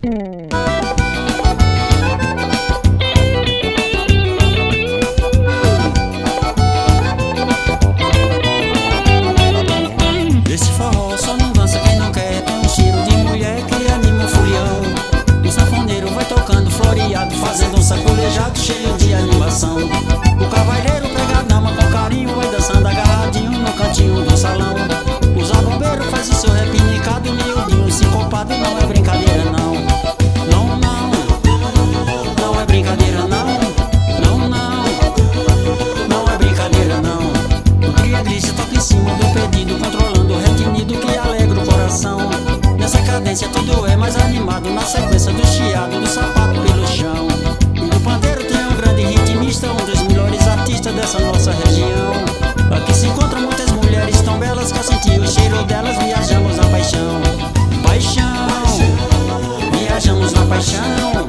Esse forró só não dança quem não quer. É um cheiro de mulher que anima o folião. O sanfoneiro vai tocando floreado, fazendo um sacolejado cheio de animação. O cavalheiro pega a dama com carinho, vai dançando agarradinho no cantinho do salão. O zabumbeiro faz o seu repinicado, miudinho, sincopado, não é brincadeira não. Não, não, não é brincadeira não. Não, não, não é brincadeira não. O triaglista toca em cima do pedido, controlando o retinido que alegra o coração. Nessa cadência tudo é mais animado, na sequência do chiado, do sapato pelo chão. E no pandeiro tem um grande ritmista, um dos melhores artistas dessa nossa região. Aqui se encontram muitas mulheres tão belas que ao sentir o cheiro delas viajamos na paixão. Paixão, viajamos na paixão.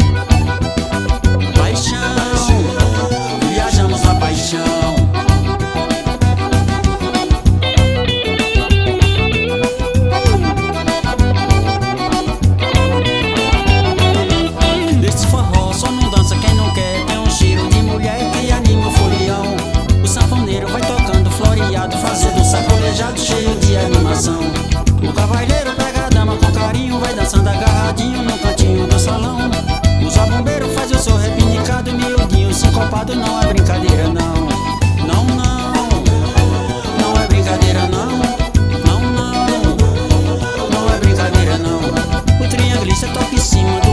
Paixão, viajamos na paixão. Esse forró só não dança quem não quer. É um cheiro de mulher que anima o folião. O sanfoneiro vai tocando floreado, fazendo um sacolejado cheio de animação. O cavalheiro pega a dama com carinho, vai dançando agarradinho no cantinho do salão. O zabumbeiro faz o seu repinicado, miudinho, sincopado, não é brincadeira não. Não, não, não é brincadeira não. Não, não, não é brincadeira não. O trianglista toca em cima